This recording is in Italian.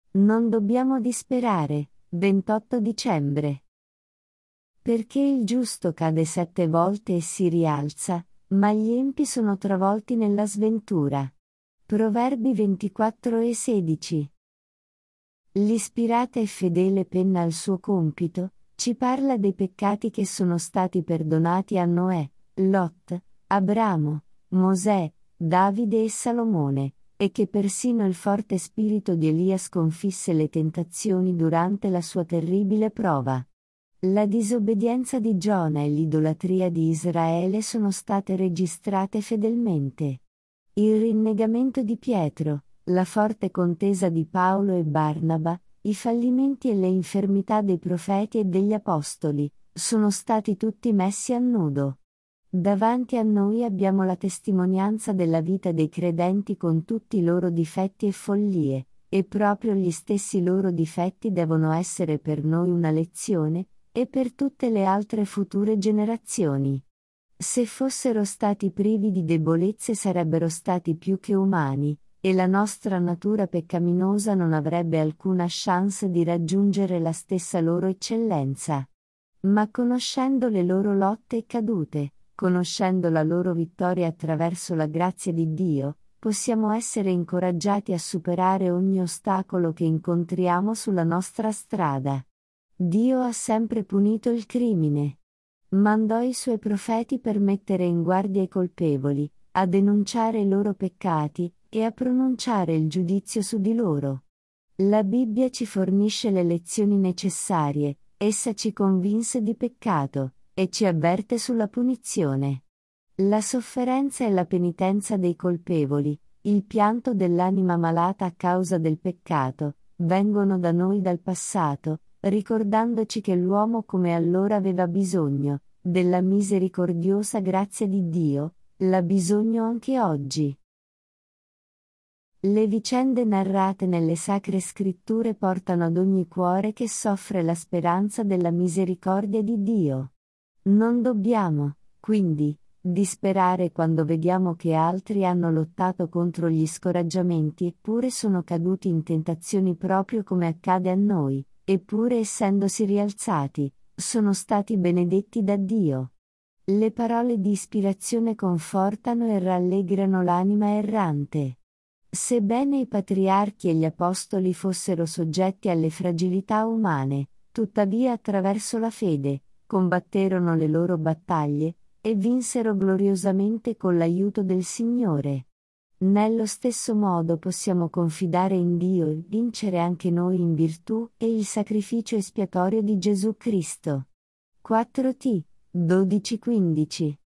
Non dobbiamo disperare. 28 dicembre. Perché il giusto cade 7 volte e si rialza, ma gli empi sono travolti nella sventura. Proverbi 24:16. L'ispirata e fedele penna al suo compito, ci parla dei peccati che sono stati perdonati a Noè, Lot, Abramo, Mosè, Davide e Salomone, e che persino il forte spirito di Elia sconfisse le tentazioni durante la sua terribile prova. La disobbedienza di Giona e l'idolatria di Israele sono state registrate fedelmente. Il rinnegamento di Pietro, la forte contesa di Paolo e Barnaba, i fallimenti e le infermità dei profeti e degli apostoli, sono stati tutti messi a nudo. Davanti a noi abbiamo la testimonianza della vita dei credenti con tutti i loro difetti e follie, e proprio gli stessi loro difetti devono essere per noi una lezione, e per tutte le altre future generazioni. Se fossero stati privi di debolezze sarebbero stati più che umani, e la nostra natura peccaminosa non avrebbe alcuna chance di raggiungere la stessa loro eccellenza. Ma conoscendo le loro lotte e cadute, conoscendo la loro vittoria attraverso la grazia di Dio, possiamo essere incoraggiati a superare ogni ostacolo che incontriamo sulla nostra strada. Dio ha sempre punito il crimine. Mandò i suoi profeti per mettere in guardia i colpevoli, a denunciare i loro peccati, e a pronunciare il giudizio su di loro. La Bibbia ci fornisce le lezioni necessarie, essa ci convinse di peccato, e ci avverte sulla punizione. La sofferenza e la penitenza dei colpevoli, il pianto dell'anima malata a causa del peccato, vengono da noi dal passato, ricordandoci che l'uomo come allora aveva bisogno della misericordiosa grazia di Dio, l'ha bisogno anche oggi. Le vicende narrate nelle Sacre Scritture portano ad ogni cuore che soffre la speranza della misericordia di Dio. Non dobbiamo, quindi, disperare quando vediamo che altri hanno lottato contro gli scoraggiamenti eppure sono caduti in tentazioni proprio come accade a noi, eppure essendosi rialzati, sono stati benedetti da Dio. Le parole di ispirazione confortano e rallegrano l'anima errante. Sebbene i patriarchi e gli apostoli fossero soggetti alle fragilità umane, tuttavia attraverso la fede, combatterono le loro battaglie, e vinsero gloriosamente con l'aiuto del Signore. Nello stesso modo possiamo confidare in Dio e vincere anche noi in virtù e il sacrificio espiatorio di Gesù Cristo. 4t. 12-15